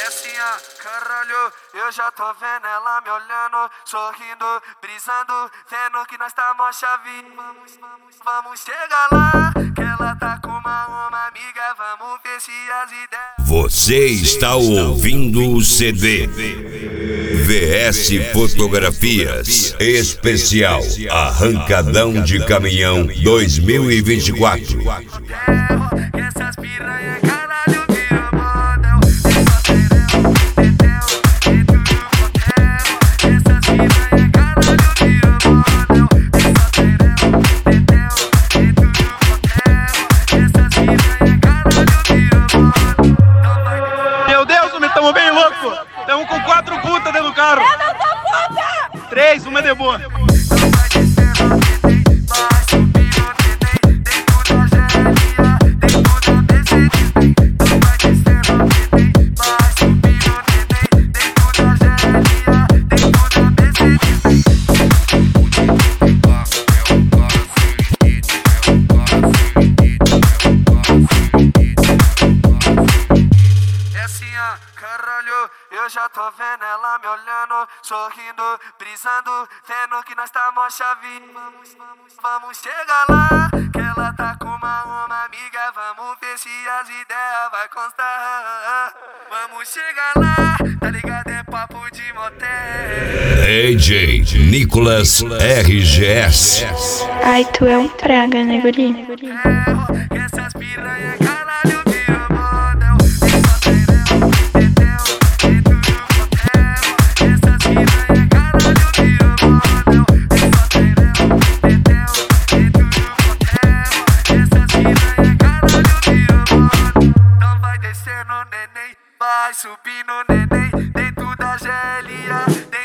assim, ó, caralho, eu já tô vendo ela me olhando, sorrindo, brisando, vendo que nós tá mó chave. Vamos chegar lá, que ela tá com uma amiga, vamos ver se as ideias. Você está ouvindo o CD VS Fotografias Especial Arrancadão de Caminhão 2024. Essas piranha, caralho, vira model. Essas piranha, caralho, vira model. Meu Deus, homem, tamo bem louco. Tamo com 4 putas dentro do carro. Eu não sou puta! 3, uma é de boa. Caralho, eu já tô vendo ela me olhando, sorrindo, brisando, vendo que nós tá mó chave. Vamos chegar lá, que ela tá com uma amiga, vamos ver se as ideias vai constar. Vamos chegar lá, tá ligado? É papo de motel. DJ Nicolas RGS. Ai, tu é um praga, né, guri? Essas piranha, caralho, vira model. Vai subindo, neném, dentro da gelia.